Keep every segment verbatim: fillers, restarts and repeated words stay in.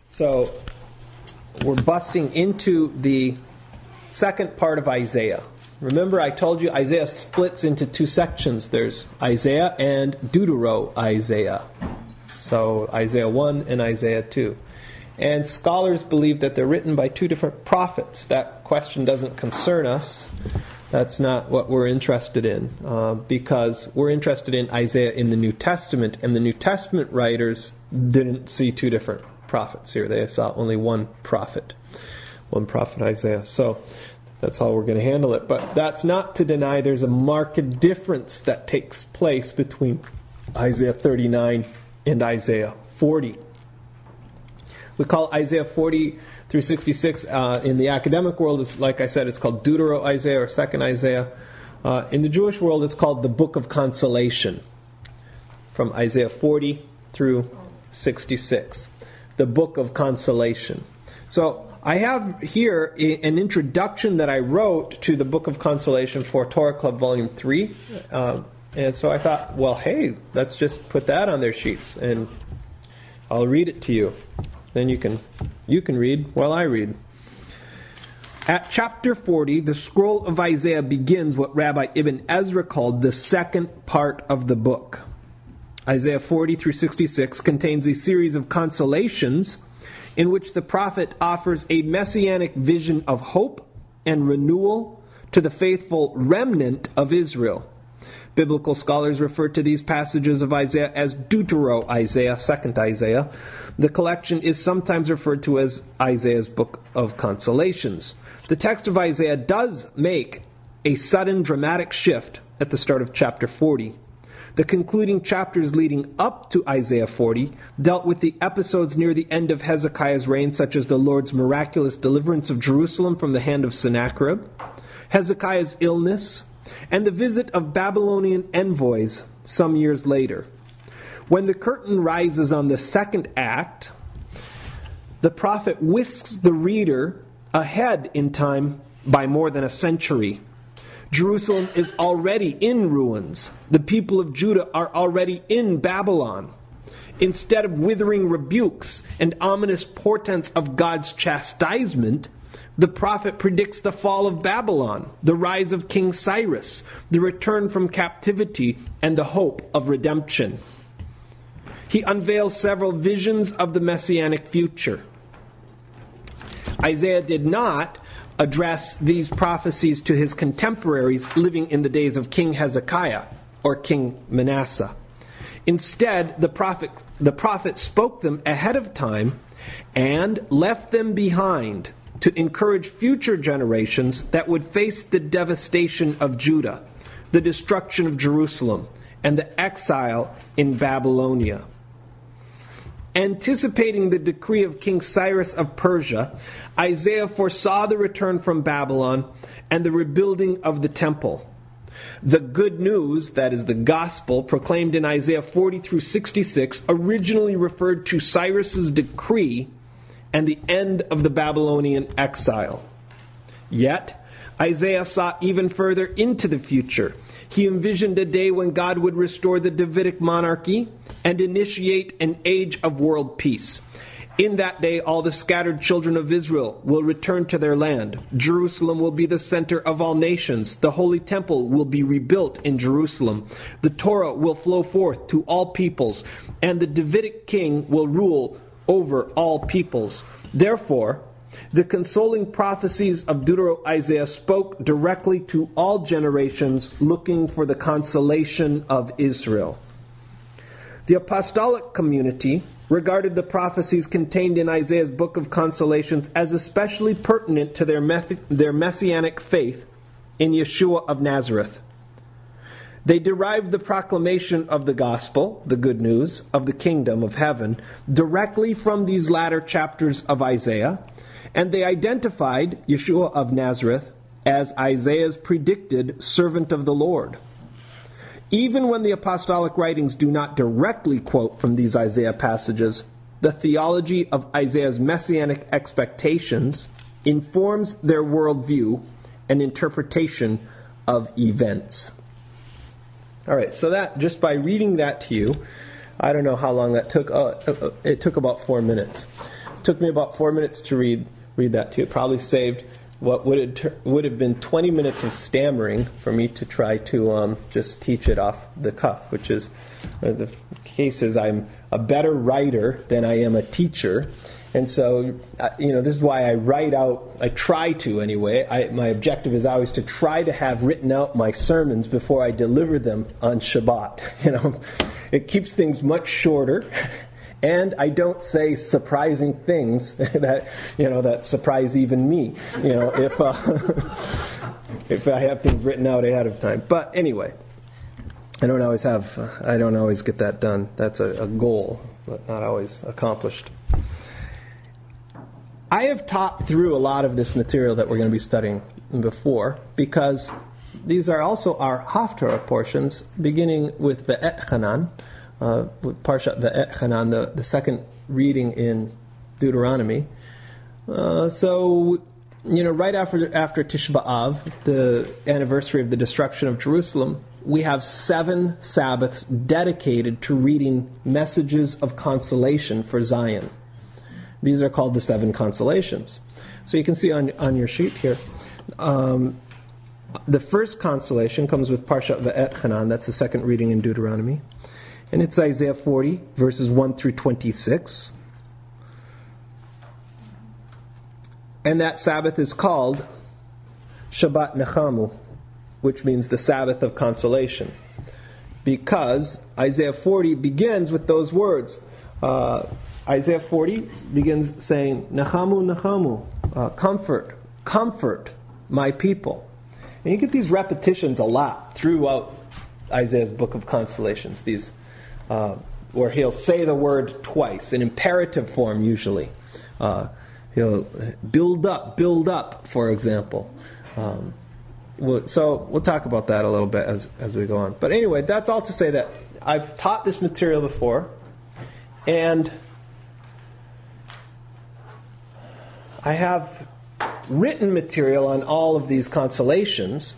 So we're busting into the second part of Isaiah. Remember, I told you Isaiah splits into two sections. There's Isaiah and Deutero-Isaiah. So Isaiah one and Isaiah two. And scholars believe that they're written by two different prophets. That question doesn't concern us. That's not what we're interested in, uh, because we're interested in Isaiah in the New Testament, and the New Testament writers didn't see two different prophets here. They saw only one prophet, one prophet Isaiah. So that's how we're going to handle it. But that's not to deny there's a marked difference that takes place between Isaiah thirty-nine and Isaiah forty. We call Isaiah forty through sixty-six uh, in the academic world, is, like I said, it's called Deutero-Isaiah or Second Isaiah. Uh, in the Jewish world, it's called the Book of Consolation, from Isaiah forty through sixty-six. The Book of Consolation. So I have here a, an introduction that I wrote to the Book of Consolation for Torah Club Volume three. Uh, and so I thought, well, hey, let's just put that on their sheets, and I'll read it to you. Then you can you can read while I read. At chapter forty, the scroll of Isaiah begins what Rabbi Ibn Ezra called the second part of the book. Isaiah forty through sixty-six contains a series of consolations in which the prophet offers a messianic vision of hope and renewal to the faithful remnant of Israel. Biblical scholars refer to these passages of Isaiah as Deutero-Isaiah, Second Isaiah. The collection is sometimes referred to as Isaiah's Book of Consolations. The text of Isaiah does make a sudden dramatic shift at the start of chapter forty. The concluding chapters leading up to Isaiah forty dealt with the episodes near the end of Hezekiah's reign, such as the Lord's miraculous deliverance of Jerusalem from the hand of Sennacherib, Hezekiah's illness, and the visit of Babylonian envoys some years later. When the curtain rises on the second act, the prophet whisks the reader ahead in time by more than a century. Jerusalem is already in ruins. The people of Judah are already in Babylon. Instead of withering rebukes and ominous portents of God's chastisement, the prophet predicts the fall of Babylon, the rise of King Cyrus, the return from captivity, and the hope of redemption. He unveils several visions of the messianic future. Isaiah did not address these prophecies to his contemporaries living in the days of King Hezekiah or King Manasseh. Instead, the prophet, the prophet spoke them ahead of time and left them behind to encourage future generations that would face the devastation of Judah, the destruction of Jerusalem, and the exile in Babylonia. Anticipating the decree of King Cyrus of Persia, Isaiah foresaw the return from Babylon and the rebuilding of the temple. The good news, that is the gospel, proclaimed in Isaiah forty through sixty-six, originally referred to Cyrus's decree and the end of the Babylonian exile. Yet, Isaiah saw even further into the future. He envisioned a day when God would restore the Davidic monarchy and initiate an age of world peace. In that day, all the scattered children of Israel will return to their land. Jerusalem will be the center of all nations. The holy temple will be rebuilt in Jerusalem. The Torah will flow forth to all peoples, and the Davidic king will rule over all peoples. Therefore, the consoling prophecies of Deutero-Isaiah spoke directly to all generations looking for the consolation of Israel. The apostolic community regarded the prophecies contained in Isaiah's Book of Consolations as especially pertinent to their, meth- their messianic faith in Yeshua of Nazareth. They derived the proclamation of the gospel, the good news, of the kingdom of heaven, directly from these latter chapters of Isaiah, and they identified Yeshua of Nazareth as Isaiah's predicted servant of the Lord. Even when the apostolic writings do not directly quote from these Isaiah passages, the theology of Isaiah's messianic expectations informs their worldview and interpretation of events. All right, so that, just by reading that to you, I don't know how long that took. Uh, it took about four minutes. took me about four minutes to read read that to you. It probably saved what would have, ter- would have been twenty minutes of stammering for me to try to um, just teach it off the cuff, which is, uh, the case is I'm a better writer than I am a teacher. And so, uh, you know, this is why I write out, I try to anyway. I, my objective is always to try to have written out my sermons before I deliver them on Shabbat. You know, it keeps things much shorter. And I don't say surprising things that, you know, that surprise even me, you know, if uh, if I have things written out ahead of time. But anyway, I don't always have, uh, I don't always get that done. That's a, a goal, but not always accomplished. I have taught through a lot of this material that we're going to be studying before, because these are also our Haftarah portions, beginning with Ve'et Hanan, uh, with Parshat Ve'et Hanan, the, the second reading in Deuteronomy. Uh, so, you know, right after after Tisha B'Av, the anniversary of the destruction of Jerusalem, we have seven Sabbaths dedicated to reading messages of consolation for Zion. These are called the seven consolations. So you can see on on your sheet here, um, the first consolation comes with Parshat Ve'et Hanan. That's the second reading in Deuteronomy. And it's Isaiah forty, verses one through twenty-six. And that Sabbath is called Shabbat Nechamu, which means the Sabbath of consolation. Because Isaiah forty begins with those words. Uh, Isaiah forty begins saying, Nechamu, Nechamu, uh, comfort, comfort my people. And you get these repetitions a lot throughout Isaiah's book of consolations, these uh, where he'll say the word twice, in imperative form usually. Uh, he'll build up, build up, for example. Um, we'll, so we'll talk about that a little bit as, as we go on. But anyway, that's all to say that I've taught this material before, and I have written material on all of these consolations,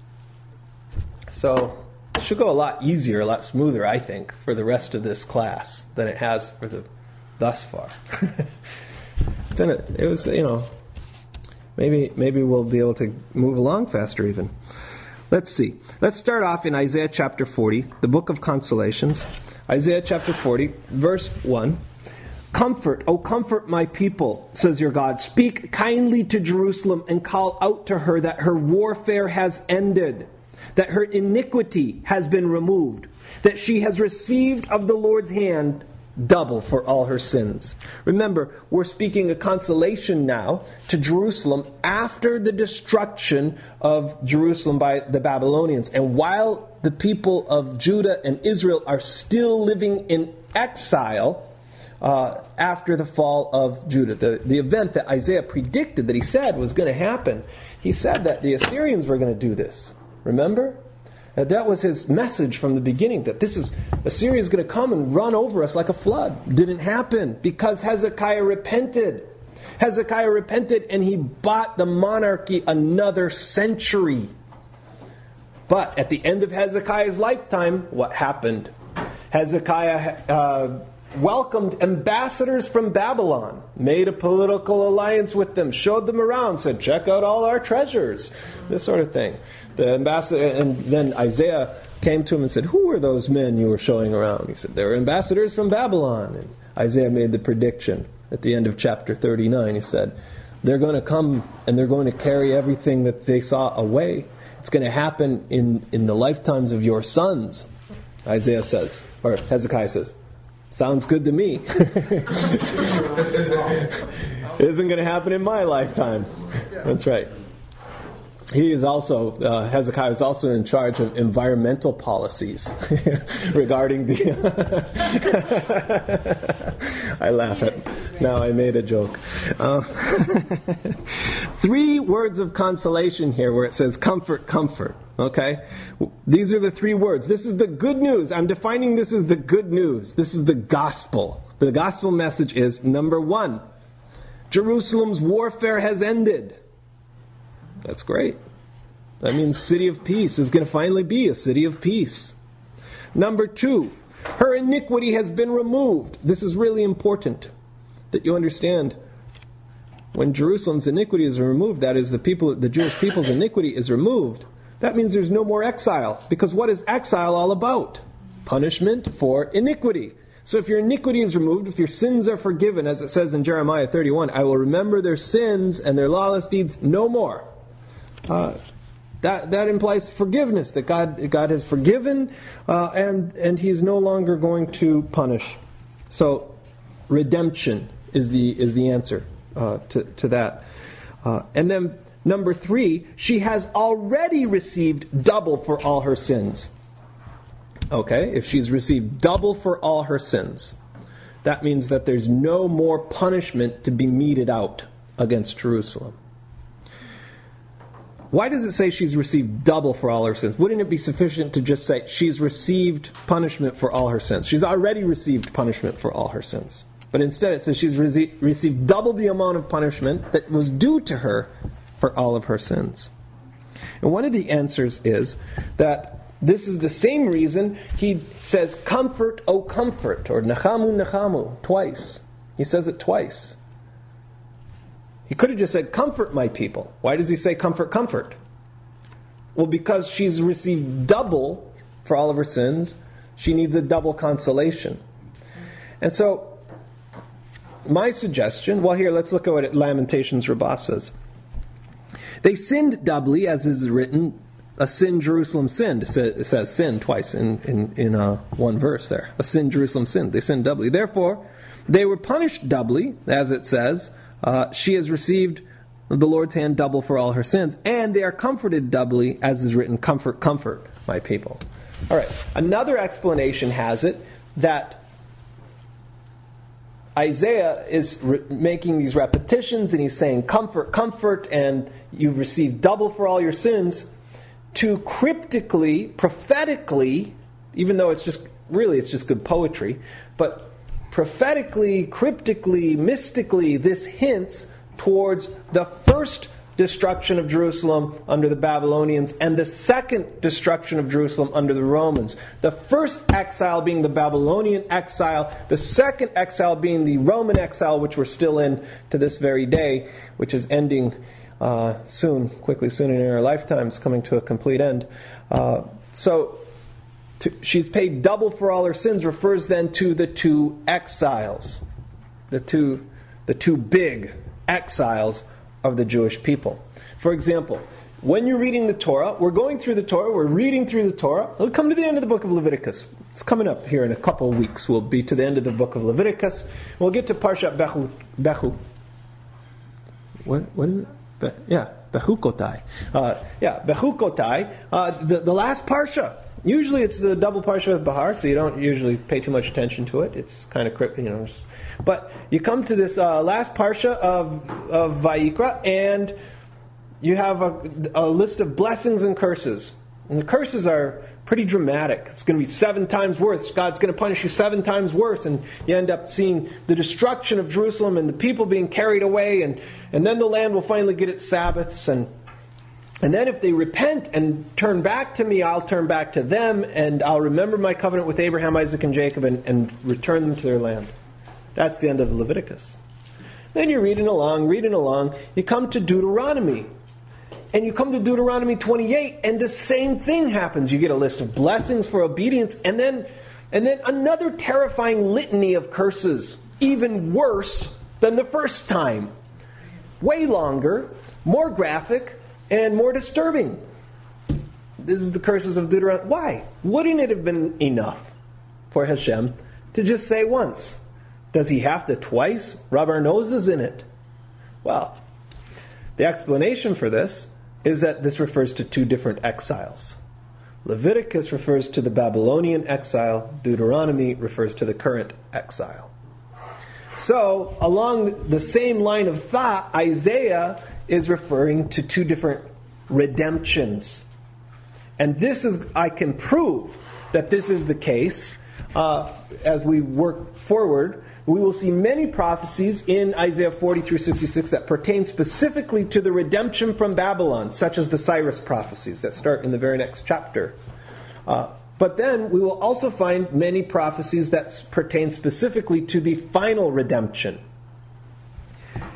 so it should go a lot easier, a lot smoother, I think, for the rest of this class than it has for the thus far. It's been, a, it was, you know, maybe maybe we'll be able to move along faster even. Let's see. Let's start off in Isaiah chapter forty, the book of consolations. Isaiah chapter forty, verse one. Comfort, O comfort my people, says your God. Speak kindly to Jerusalem and call out to her that her warfare has ended, that her iniquity has been removed, that she has received of the Lord's hand double for all her sins. Remember, we're speaking a consolation now to Jerusalem after the destruction of Jerusalem by the Babylonians. And while the people of Judah and Israel are still living in exile, Uh, after the fall of Judah, the, the event that Isaiah predicted that he said was going to happen. He said that the Assyrians were going to do this. Remember? Uh, that was his message from the beginning, that this is Assyria is going to come and run over us like a flood. Didn't happen because Hezekiah repented. Hezekiah repented and he bought the monarchy another century. But at the end of Hezekiah's lifetime, what happened? Hezekiah uh, welcomed ambassadors from Babylon, made a political alliance with them, showed them around, said, check out all our treasures, this sort of thing. The ambassador, and then Isaiah came to him and said, who are those men you were showing around? He said, they were ambassadors from Babylon. And Isaiah made the prediction at the end of chapter thirty-nine. He said, they're going to come and they're going to carry everything that they saw away. It's going to happen in, in the lifetimes of your sons, Isaiah says, or Hezekiah says. Sounds good to me. Isn't going to happen in my lifetime. That's right. He is also, uh, Hezekiah is also in charge of environmental policies regarding the... I laugh at... Now I made a joke. Uh, three words of consolation here where it says comfort, comfort. Okay? These are the three words. This is the good news. I'm defining this as the good news. This is the gospel. The gospel message is, number one, Jerusalem's warfare has ended. That's great. That means city of peace is going to finally be a city of peace. Number two, her iniquity has been removed. This is really important. that you understand when Jerusalem's iniquity is removed, that is, the people, the Jewish people's iniquity is removed, that means there's no more exile. Because what is exile all about? Punishment for iniquity. So if your iniquity is removed, if your sins are forgiven, as it says in Jeremiah thirty-one, I will remember their sins and their lawless deeds no more. Uh, that that implies forgiveness, that God God has forgiven, uh, and and He's no longer going to punish. So redemption is the is the answer uh, to to that. Uh, and then number three, she has already received double for all her sins. Okay, if she's received double for all her sins, that means that there's no more punishment to be meted out against Jerusalem. Why does it say she's received double for all her sins? Wouldn't it be sufficient to just say she's received punishment for all her sins? She's already received punishment for all her sins. But instead it says she's re- received double the amount of punishment that was due to her for all of her sins. And one of the answers is that this is the same reason he says, comfort, O comfort, or nachamu, nachamu, twice. He says it twice. He could have just said, comfort my people. Why does he say comfort, comfort? Well, because she's received double for all of her sins, she needs a double consolation. And so, my suggestion, well here, let's look at what Lamentations Rabbah says. They sinned doubly, as is written, a sin Jerusalem sinned. It says sin twice in, in, in uh, one verse there. A sin Jerusalem sinned. They sinned doubly. Therefore, they were punished doubly, as it says. Uh, she has received the Lord's hand double for all her sins. And they are comforted doubly, as is written, comfort, comfort my people. All right. Another explanation has it that Isaiah is re- making these repetitions, and he's saying, comfort, comfort, and you've received double for all your sins, to cryptically, prophetically, even though it's just, really it's just good poetry, but prophetically, cryptically, mystically, this hints towards the first destruction of Jerusalem under the Babylonians and the second destruction of Jerusalem under the Romans. The first exile being the Babylonian exile, the second exile being the Roman exile, which we're still in to this very day, which is ending Uh, soon, quickly soon in our lifetimes, coming to a complete end. Uh, so, to, she's paid double for all her sins refers then to the two exiles, the two, the two big exiles of the Jewish people. For example, when you're reading the Torah, we're going through the Torah, we're reading through the Torah. We'll come to the end of the book of Leviticus. It's coming up here in a couple of weeks. We'll be to the end of the book of Leviticus. We'll get to Parshat Bechu. Bechu. What? What is it? Be, yeah, Bechukotai. Uh, yeah, Bechukotai. Uh, the, the last parsha. Usually it's the double parsha of Bahar, so you don't usually pay too much attention to it. It's kind of cryptic, you know. But you come to this uh, last parsha of of Vayikra, and you have a, a list of blessings and curses. And the curses are pretty dramatic. It's going to be seven times worse. God's going to punish you seven times worse. And you end up seeing the destruction of Jerusalem and the people being carried away. And, and then the land will finally get its Sabbaths. And, and then if they repent and turn back to me, I'll turn back to them. And I'll remember my covenant with Abraham, Isaac, and Jacob and, and return them to their land. That's the end of Leviticus. Then you're reading along, reading along. You come to Deuteronomy. And you come to Deuteronomy twenty-eight, and the same thing happens. You get a list of blessings for obedience, and then, and then another terrifying litany of curses, even worse than the first time. Way longer, more graphic, and more disturbing. This is the curses of Deuteronomy. Why? Wouldn't it have been enough for Hashem to just say once? Does he have to twice rub our noses in it? Well, the explanation for this is that this refers to two different exiles. Leviticus refers to the Babylonian exile. Deuteronomy refers to the current exile. So, along the same line of thought, Isaiah is referring to two different redemptions. And this is, I can prove that this is the case uh, as we work forward. We will see many prophecies in Isaiah forty through sixty-six that pertain specifically to the redemption from Babylon, such as the Cyrus prophecies that start in the very next chapter. Uh, but then we will also find many prophecies that pertain specifically to the final redemption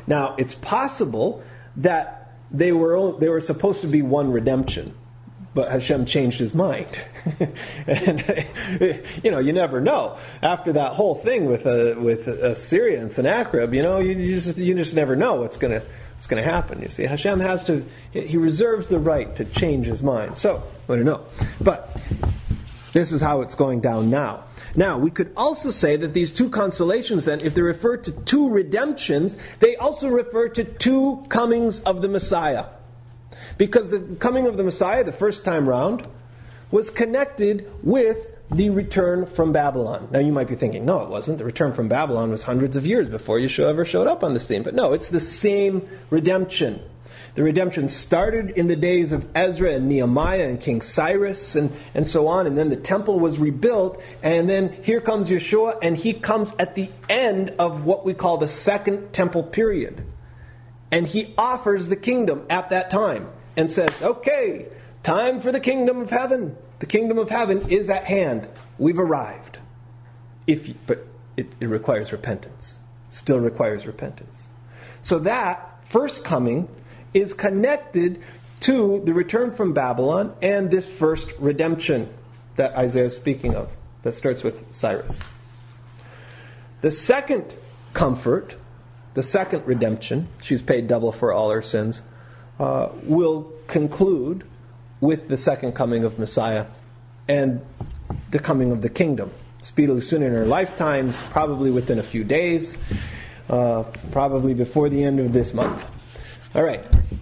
Now, it's possible that they were they were supposed to be one redemption, but Hashem changed his mind. And, you know, you never know. After that whole thing with uh, with Assyria and Sennacherib, you know, you, you just you just never know what's gonna what's gonna happen. You see, Hashem has to he reserves the right to change his mind. So I don't know, but this is how it's going down now. Now, we could also say that these two consolations, then, if they refer to two redemptions, they also refer to two comings of the Messiah. Because the coming of the Messiah, the first time round, was connected with the return from Babylon. Now, you might be thinking, no, it wasn't. The return from Babylon was hundreds of years before Yeshua ever showed up on the scene. But no, it's the same redemption. The redemption started in the days of Ezra and Nehemiah and King Cyrus and, and so on. And then the temple was rebuilt. And then here comes Yeshua, and he comes at the end of what we call the second temple period. And he offers the kingdom at that time and says, okay, time for the kingdom of heaven. The kingdom of heaven is at hand. We've arrived. If you, but it, it requires repentance. Still requires repentance. So that first coming is connected to the return from Babylon and this first redemption that Isaiah is speaking of, that starts with Cyrus. The second comfort, the second redemption, she's paid double for all her sins, uh, will conclude with the second coming of Messiah and the coming of the kingdom. Speedily soon in her lifetimes, probably within a few days, uh, probably before the end of this month. All right.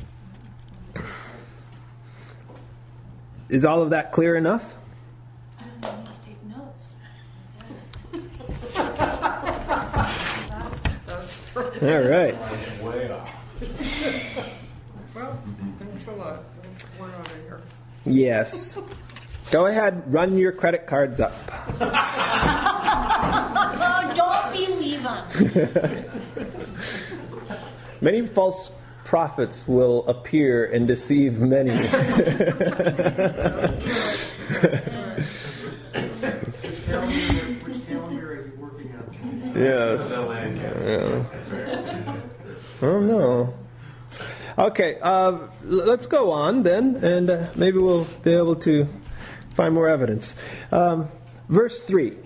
Is all of that clear enough? I don't know, just take notes. That's right. All right. Way off. Well, thanks a lot. We're out of here. Yes. Go ahead, run your credit cards up. Oh, don't believe them. Many false prophets will appear and deceive many. That's right. That's right. Which calendar, which calendar are you working on? Yes. Yeah. Oh no. Okay, uh, l- let's go on then, and uh, maybe we'll be able to find more evidence. Um, verse three.